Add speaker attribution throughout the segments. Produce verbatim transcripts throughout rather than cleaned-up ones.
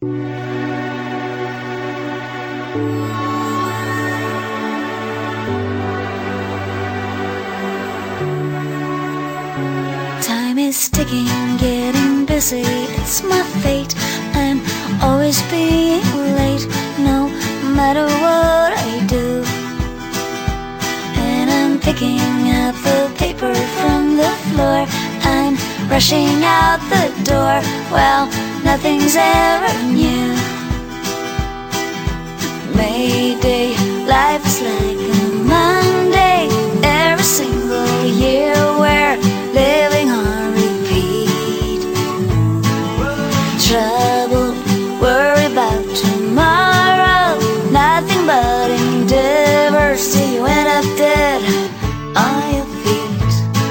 Speaker 1: Time is ticking, getting busy, it's my fate. I'm always being late, no matter what I do. And I'm picking up the paper from the floor, I'm rushing out the door. Well, nothing's ever new. Mayday, life is like a Monday. Every single year we're living on repeat. Trouble, worry about tomorrow, nothing but endeavors till you end up dead on your feet.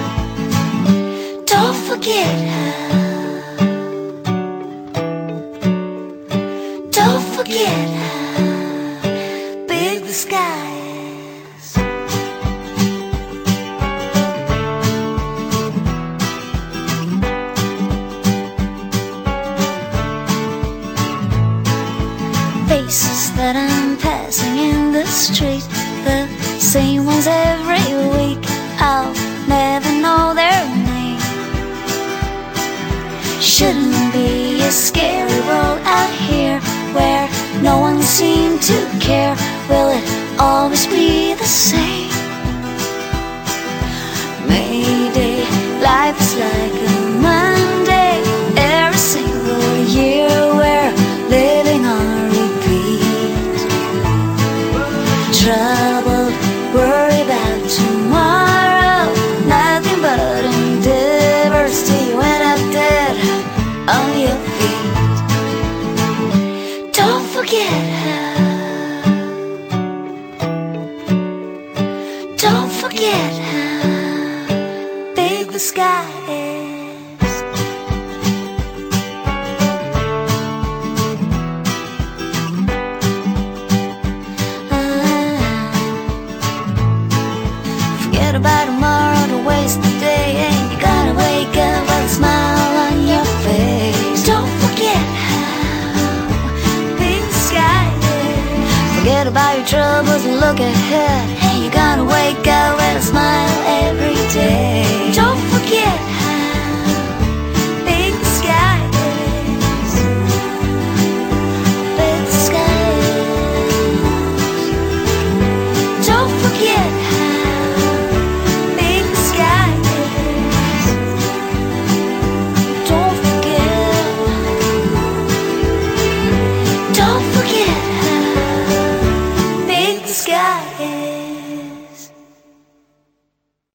Speaker 1: Don't forget how, don't forget how big the sky is. Faces that I'm passing in the street, the same ones every week. I'll never know their name. Shouldn't be a scary world out here where no one seemed to care. Will it always be the same? Mayday, life is like a Monday. Every single year we're living on repeat. Troubled, worry about tomorrow, nothing but endeavors till you end up dead on your feet. Don't forget how, don't forget how big the sky is. Forget about tomorrow to waste the day, and you gotta wake up with a smile on your face. Don't forget how big the sky is. Forget about your troubles and look ahead, and you gotta wake up with a smile every day. Don't forget